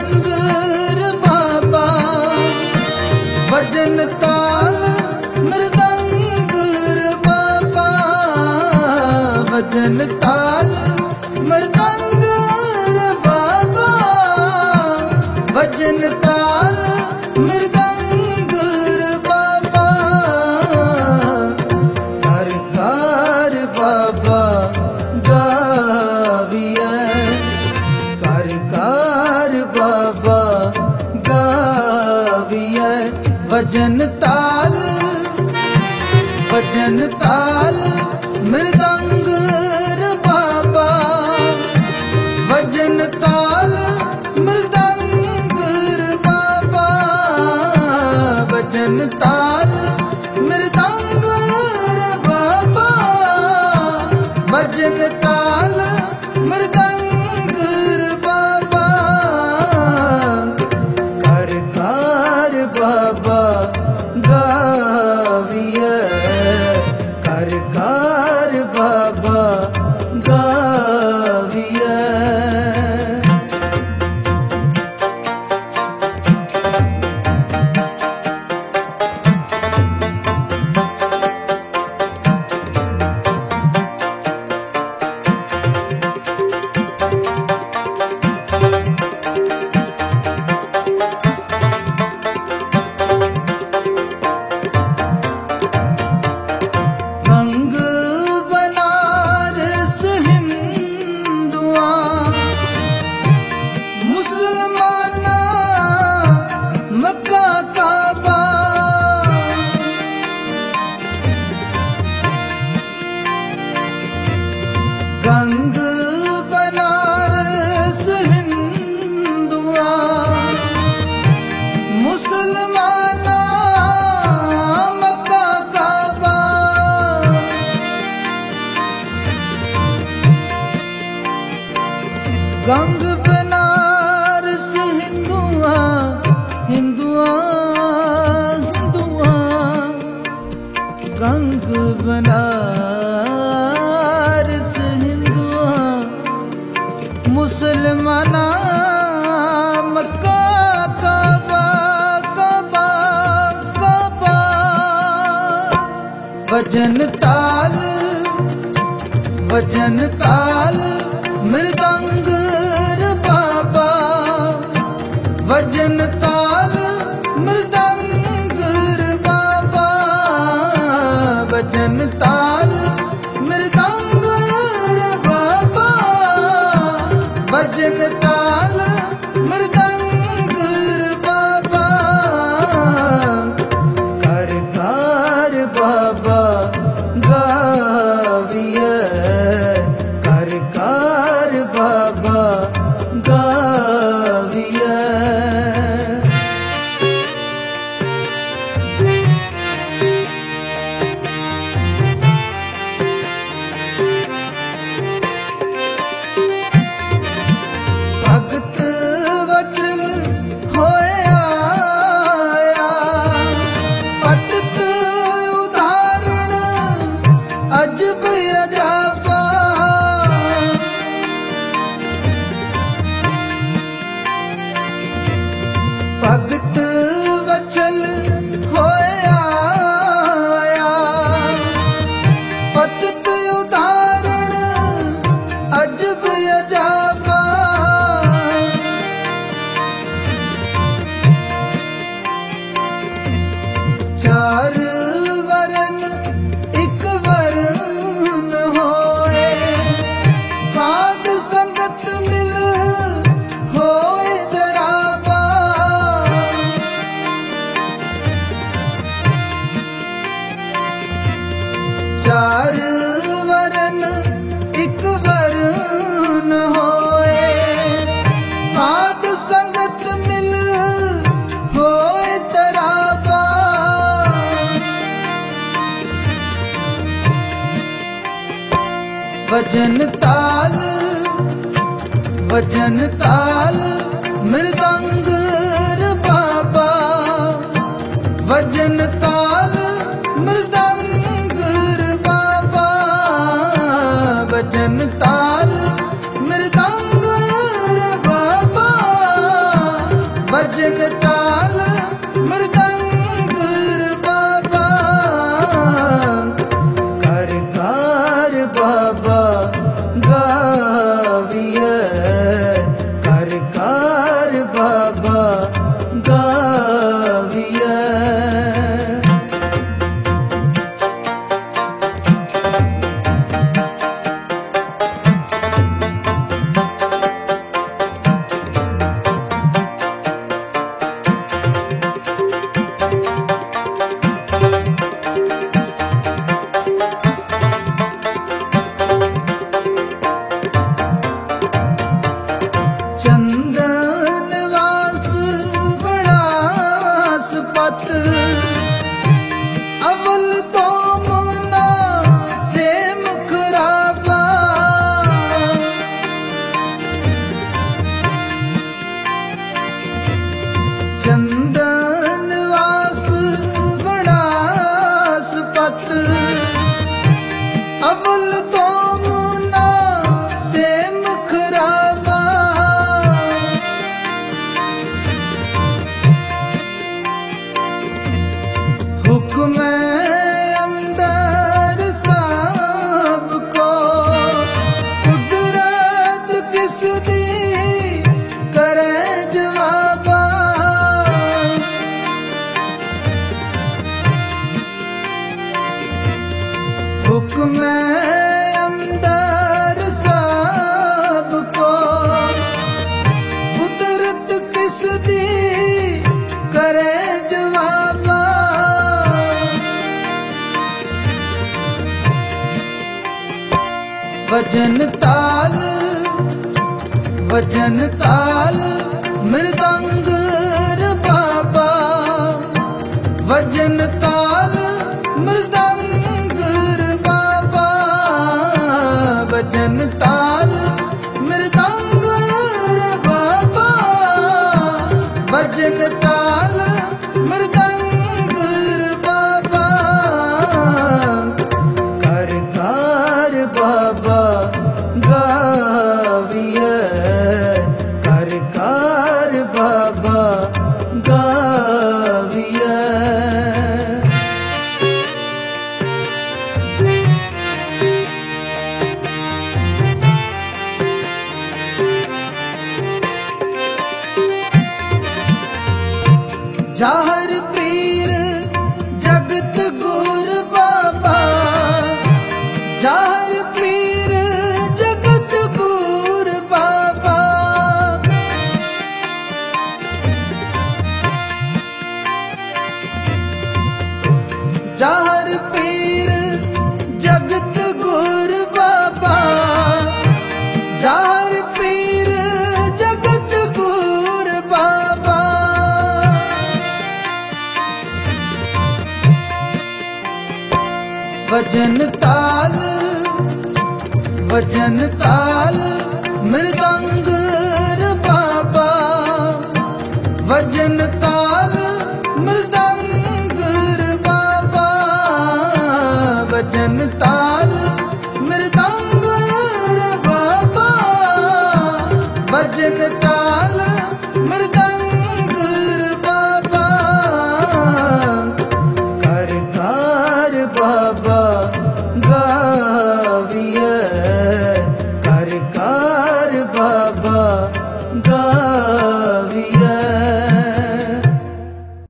मृदंग रे बाबा, भजन ताल मृदंग रे बाबा, भजन ताल मृदंग रे बाबा, भजन ताल मृदंग रे बाबा। कर कर बाबा गाविए, कर कर बाबा गाविए, भजन ताल मृदंग रे बाबा, भजन ताल मृदंग रे बाबा, भजन ताल मृदंग रे बाबा, भजन ताल मृदंग रे बाबा। कर कर बाबा गाविए, कर कर बाबा गाविए। गंग बनारस हिंदुआ, मुसलमाना मक्का काबा, गंग बनारस हिंदुआ, मुसलमाना मक्का काबा। गंग बनारस हिंदुआ, हिंदुआ हिंदुआ, गंग बनारस हिंदुआ, मुसलमाना मक्का काबा काबा काबा। भजन ताल मृदंग रे बाबा, भजन ताल मृदंग रे बाबा, भजन ताल मृदंग रे बाबा, भजन ताल मृदंग रे बाबा। कर कर बाबा गाविए, कर कर बाबा गाविए। भगत वचल होया आया, पटत उदाहरण अजब अजाबा। भगत वचल होया आया, पटत उदाहरण अजब अजाबा। चार वरन एक वरन होए, साध संगत मिल होए दराबा। चार वरन एक वरन होए, साध संगत मिल होए दराबा। भजन ताल मृदंग रे बाबा, भजन ताल मृदंग रे बाबा, भजन ताल मृदंग रे बाबा, भजन ताल मृदंग रे बाबा कर कार बाबा गाविए कर कार बाबा गाविए। चंदन वास बड़ास पत अवल तो मुना से मुखराबा चंदन वास बड़ास पत अवल तो मुना से मुखराबा हुक्म अंदर सबको कुदरत किस दी करे जवाबा हुक्म अंदर सबको कुदरत किस दी करे जवाबा। वजन ताल मृदंग रे बाबा वजन ताल मृदंग रे बाबा वजन ताल मृदंग रे बाबा वजन ताल मृदंग रे बाबा कर कार बाबा गाविए कर कार बाबा गाविए। जाहर पीर जगत गुर बाबा जाहर पीर जगत गुर बाबा जाहर पीर जगत गुर बाबा जाहर पीर जगत गुर बाबा। वजन ताल मृदंग रे बाबा वजन ताल मृदंग रे बाबा वजन ताल मृदंग रे बाबा वजन